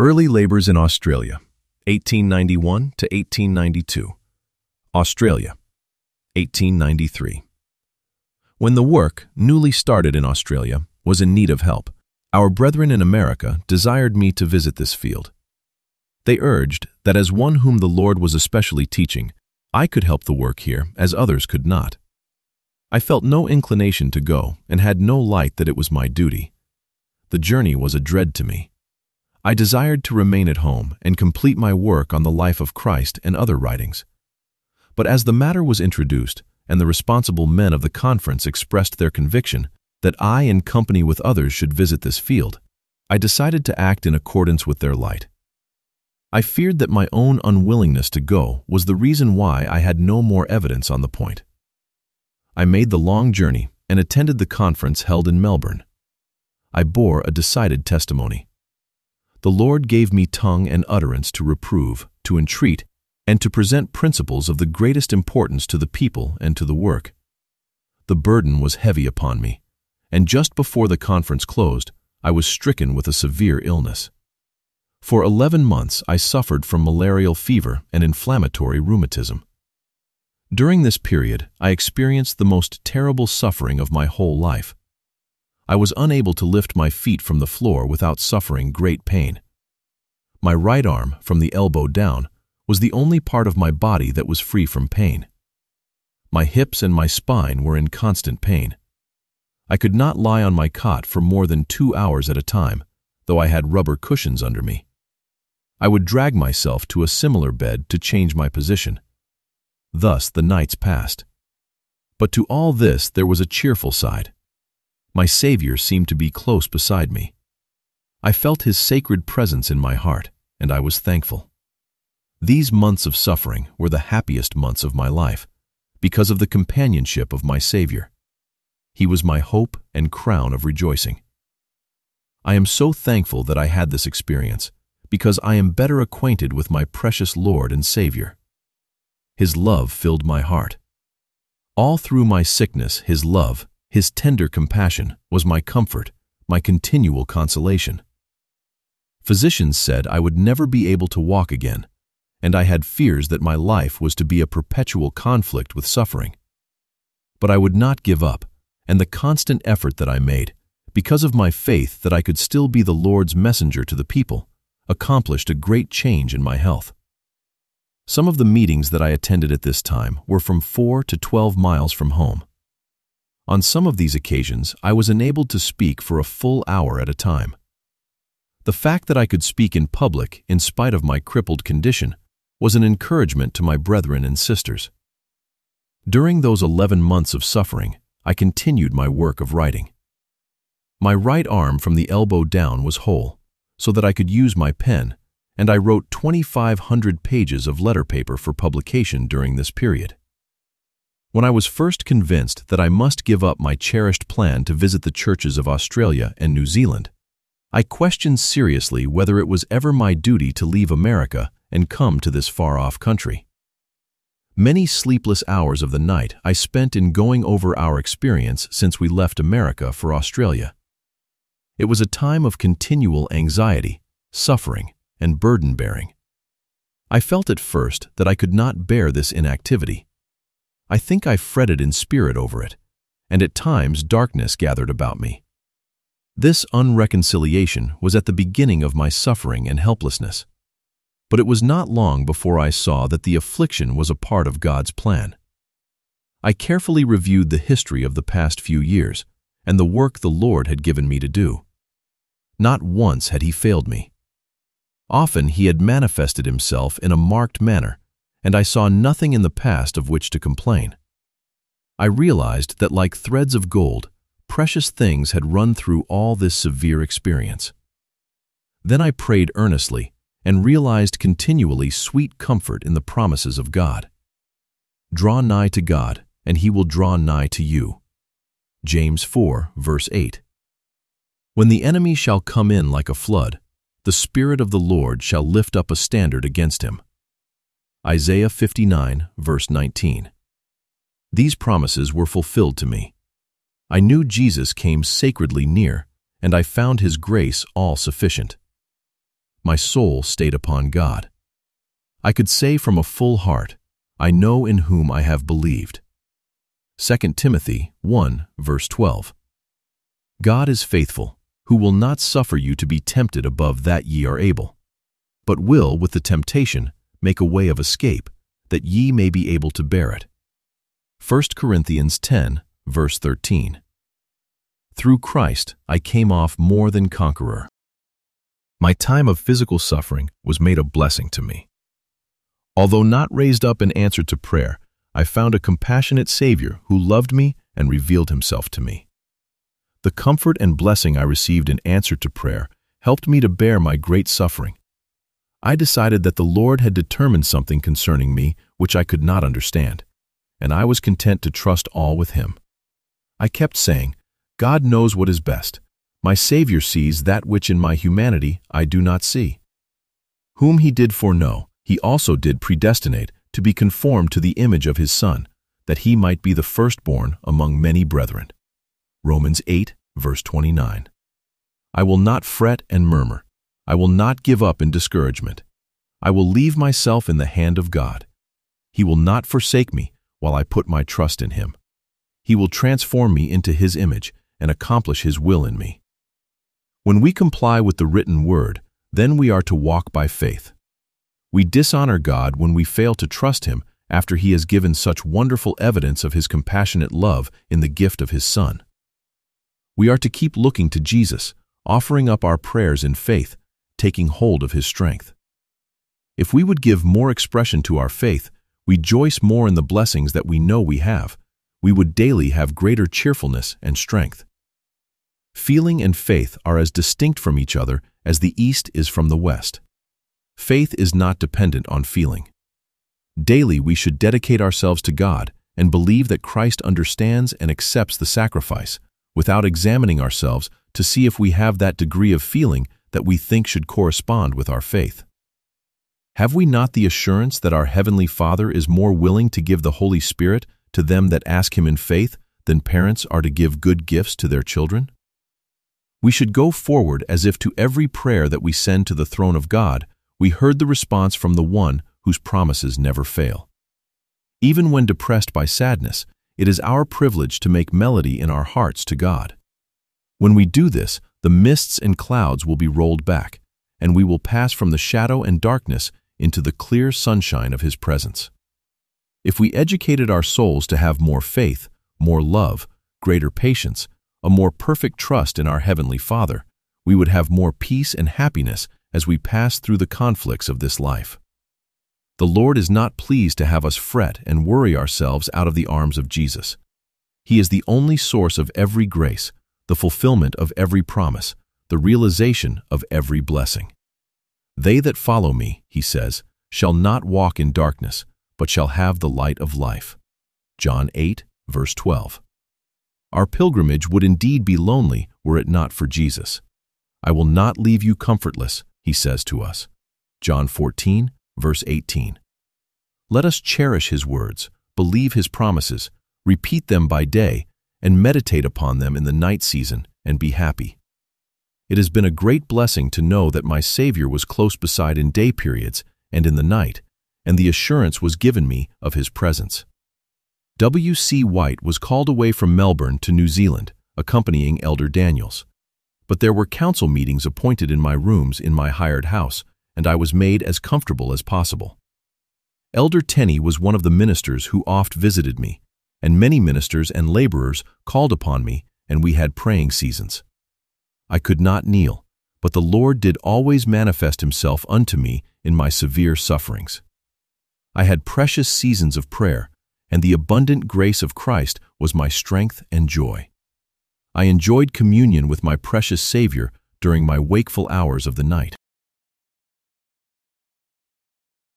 Early Labours in Australia, 1891 to 1892. Australia, 1893. When the work, newly started in Australia, was in need of help, our brethren in America desired me to visit this field. They urged that as one whom the Lord was especially teaching, I could help the work here as others could not. I felt no inclination to go and had no light that it was my duty. The journey was a dread to me. I desired to remain at home and complete my work on the life of Christ and other writings. But as the matter was introduced and the responsible men of the conference expressed their conviction that I in company with others should visit this field, I decided to act in accordance with their light. I feared that my own unwillingness to go was the reason why I had no more evidence on the point. I made the long journey and attended the conference held in Melbourne. I bore a decided testimony. The Lord gave me tongue and utterance to reprove, to entreat, and to present principles of the greatest importance to the people and to the work. The burden was heavy upon me, and just before the conference closed, I was stricken with a severe illness. For 11 months I suffered from malarial fever and inflammatory rheumatism. During this period, I experienced the most terrible suffering of my whole life. I was unable to lift my feet from the floor without suffering great pain. My right arm, from the elbow down, was the only part of my body that was free from pain. My hips and my spine were in constant pain. I could not lie on my cot for more than 2 hours at a time, though I had rubber cushions under me. I would drag myself to a similar bed to change my position. Thus the nights passed. But to all this there was a cheerful side. My Savior seemed to be close beside me. I felt His sacred presence in my heart, and I was thankful. These months of suffering were the happiest months of my life, because of the companionship of my Savior. He was my hope and crown of rejoicing. I am so thankful that I had this experience, because I am better acquainted with my precious Lord and Savior. His love filled my heart. All through my sickness, His love, His tender compassion, was my comfort, my continual consolation. Physicians said I would never be able to walk again, and I had fears that my life was to be a perpetual conflict with suffering. But I would not give up, and the constant effort that I made, because of my faith that I could still be the Lord's messenger to the people, accomplished a great change in my health. Some of the meetings that I attended at this time were from 4 to 12 miles from home. On some of these occasions, I was enabled to speak for a full hour at a time. The fact that I could speak in public in spite of my crippled condition was an encouragement to my brethren and sisters. During those 11 months of suffering, I continued my work of writing. My right arm from the elbow down was whole, so that I could use my pen, and I wrote 2,500 pages of letter paper for publication during this period. When I was first convinced that I must give up my cherished plan to visit the churches of Australia and New Zealand, I questioned seriously whether it was ever my duty to leave America and come to this far-off country. Many sleepless hours of the night I spent in going over our experience since we left America for Australia. It was a time of continual anxiety, suffering, and burden-bearing. I felt at first that I could not bear this inactivity. I think I fretted in spirit over it, and at times darkness gathered about me. This unreconciliation was at the beginning of my suffering and helplessness. But it was not long before I saw that the affliction was a part of God's plan. I carefully reviewed the history of the past few years and the work the Lord had given me to do. Not once had He failed me. Often He had manifested Himself in a marked manner, and I saw nothing in the past of which to complain. I realized that like threads of gold, precious things had run through all this severe experience. Then I prayed earnestly and realized continually sweet comfort in the promises of God. Draw nigh to God, and He will draw nigh to you. James 4, verse 8. When the enemy shall come in like a flood, the Spirit of the Lord shall lift up a standard against him. Isaiah 59, verse 19. These promises were fulfilled to me. I knew Jesus came sacredly near, and I found His grace all sufficient. my soul stayed upon God. I could say from a full heart, I know in whom I have believed. 2 Timothy 1, verse 12. God is faithful, who will not suffer you to be tempted above that ye are able, but will, with the temptation, make a way of escape, that ye may be able to bear it. 1 Corinthians 10, verse 13. Through Christ I came off more than conqueror. My time of physical suffering was made a blessing to me. Although not raised up in answer to prayer, I found a compassionate Savior who loved me and revealed himself to me. The comfort and blessing I received in answer to prayer helped me to bear my great suffering. I decided that the Lord had determined something concerning me which I could not understand, and I was content to trust all with him. I kept saying, God knows what is best. My Savior sees that which in my humanity I do not see. Whom he did foreknow, he also did predestinate to be conformed to the image of his Son, that he might be the firstborn among many brethren. Romans 8, verse 29. I will not fret and murmur. I will not give up in discouragement. I will leave myself in the hand of God. He will not forsake me while I put my trust in him. He will transform me into his image and accomplish his will in me. When we comply with the written word, then we are to walk by faith. We dishonor God when we fail to trust him after he has given such wonderful evidence of his compassionate love in the gift of his Son. We are to keep looking to Jesus, offering up our prayers in faith, taking hold of his strength. If we would give more expression to our faith, rejoice more in the blessings that we know we have, we would daily have greater cheerfulness and strength. Feeling and faith are as distinct from each other as the east is from the west. Faith is not dependent on feeling. Daily we should dedicate ourselves to God and believe that Christ understands and accepts the sacrifice, without examining ourselves to see if we have that degree of feeling that we think should correspond with our faith. Have we not the assurance that our Heavenly Father is more willing to give the Holy Spirit to them that ask him in faith than parents are to give good gifts to their children? We should go forward as if to every prayer that we send to the throne of God, we heard the response from the one whose promises never fail. Even when depressed by sadness, it is our privilege to make melody in our hearts to God. When we do this, the mists and clouds will be rolled back, and we will pass from the shadow and darkness into the clear sunshine of his presence. If we educated our souls to have more faith, more love, greater patience, a more perfect trust in our Heavenly Father, we would have more peace and happiness as we pass through the conflicts of this life. The Lord is not pleased to have us fret and worry ourselves out of the arms of Jesus. He is the only source of every grace, the fulfillment of every promise, the realization of every blessing. They that follow me, he says, shall not walk in darkness, but shall have the light of life. John 8, verse 12. Our pilgrimage would indeed be lonely were it not for Jesus. I will not leave you comfortless, he says to us. John 14, verse 18. Let us cherish his words, believe his promises, repeat them by day, and meditate upon them in the night season, and be happy. It has been a great blessing to know that my Savior was close beside in day periods and in the night, and the assurance was given me of his presence. W.C. White was called away from Melbourne to New Zealand, accompanying Elder Daniels. But there were council meetings appointed in my rooms in my hired house, and I was made as comfortable as possible. Elder Tenney was one of the ministers who oft visited me, and many ministers and laborers called upon me, and we had praying seasons. I could not kneel, but the Lord did always manifest himself unto me in my severe sufferings. I had precious seasons of prayer, and the abundant grace of Christ was my strength and joy. I enjoyed communion with my precious Savior during my wakeful hours of the night.